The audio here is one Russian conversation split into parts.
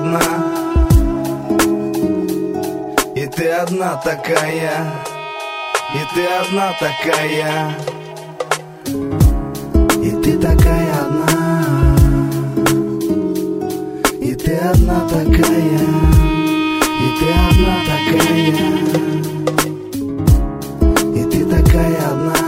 одна, и ты одна такая, и ты одна такая, и ты такая одна, и ты одна такая, и ты одна такая, и ты такая одна,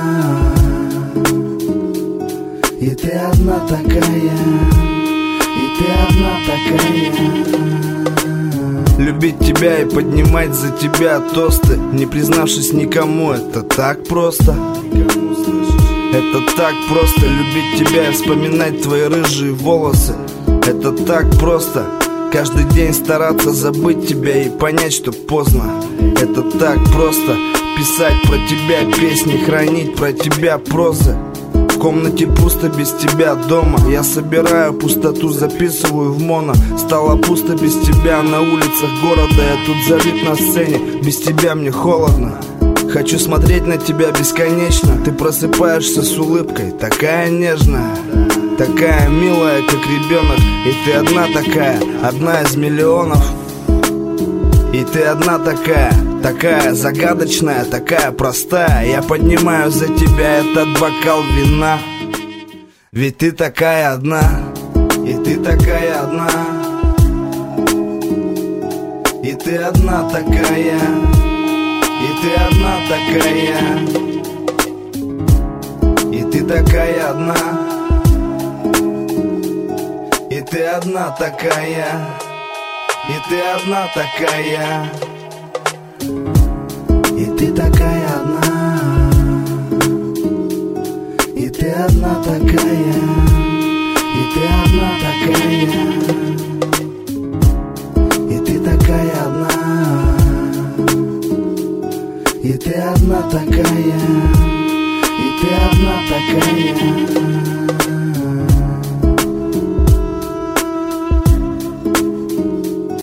и ты одна такая, и ты одна такая. Любить тебя и поднимать за тебя тосты, не признавшись никому, это так просто. Это так просто, любить тебя и вспоминать твои рыжие волосы. Это так просто, каждый день стараться забыть тебя и понять, что поздно. Это так просто, писать про тебя песни, хранить про тебя прозы. В комнате пусто без тебя дома, я собираю пустоту, записываю в моно. Стало пусто без тебя на улицах города, я тут залит на сцене, без тебя мне холодно. Хочу смотреть на тебя бесконечно, ты просыпаешься с улыбкой, такая нежная, такая милая, как ребенок. И ты одна такая, одна из миллионов. И ты одна такая, такая загадочная, такая простая. Я поднимаю за тебя этот бокал вина, ведь ты такая одна, и ты такая одна, и ты одна такая, и ты одна такая, и ты такая одна, и ты одна такая, и ты одна такая, и ты такая одна, и ты одна такая, и ты одна такая, и ты такая одна, и ты одна такая, и ты одна такая.